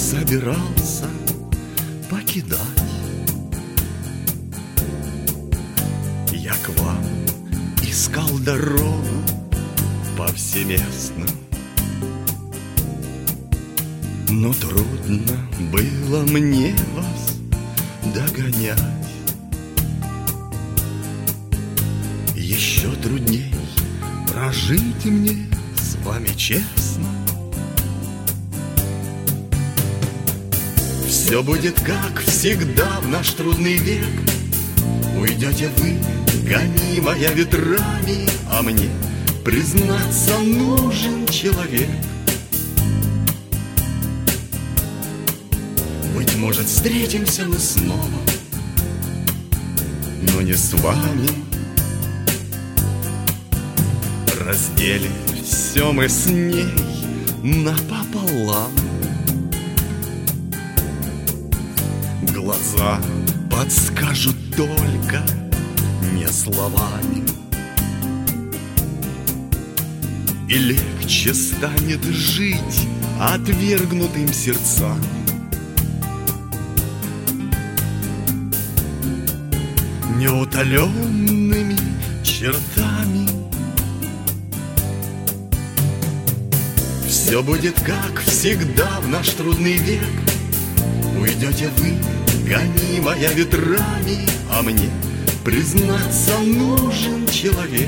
собирался покидать. Я к вам искал дорогу повсеместно, но трудно было мне вас догонять. Еще трудней прожить мне с вами честно. Все будет как всегда в наш трудный век. Уйдете вы, гонимая ветрами, а мне, признаться, нужен человек. Быть может, встретимся мы снова, но не с вами. Разделим все мы с ней напополам. Глаза подскажут только не словами, и легче станет жить отвергнутым сердцам. Неутоленными чертами. Все будет как всегда в наш трудный век. Уйдете вы, гонимая ветрами, а мне, признаться, нужен человек.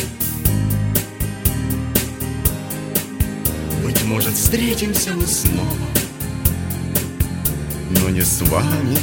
Быть может, встретимся мы снова, но не с вами.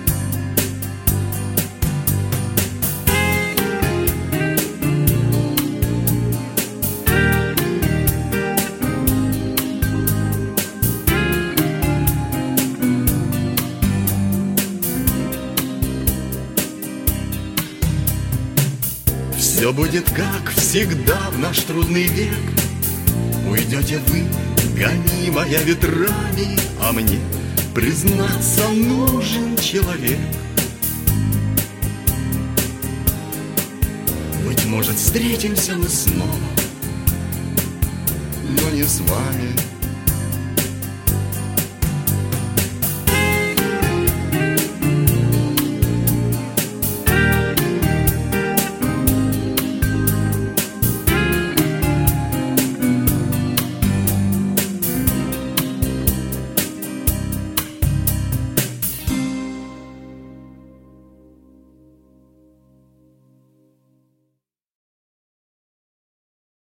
Все будет как всегда в наш трудный век. Уйдете вы, гонимая ветрами, а мне, признаться, нужен человек. Быть может, встретимся мы снова, но не с вами.